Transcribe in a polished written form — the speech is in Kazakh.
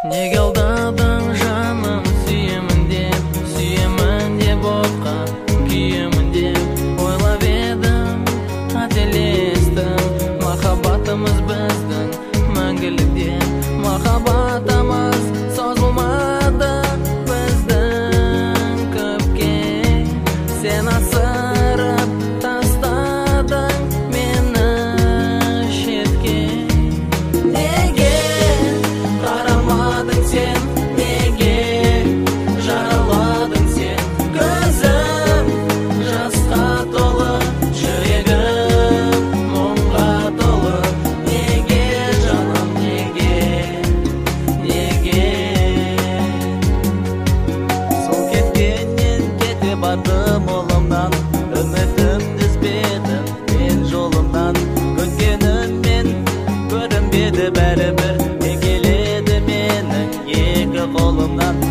Неге алдадың жаным, сүйемін деп отқа күйемін деп ойлап едім, қателестім. Махаббатымыз біздің мәңгілікте, махаббатымыз созылмады біздің көпке. Сен асырып тастадың мені шетке. Неге қарамадың сен, неге жараладың сен? Көзім жасқа толы, жүрегім мұңға толы. Неге жаным, неге? Сол кеткеннен кете бардым олымнан, үмітімді үзбедім мен жолымнан. Өткеніммен көрінбеді бәрібір, келеді менің екі қолымнан.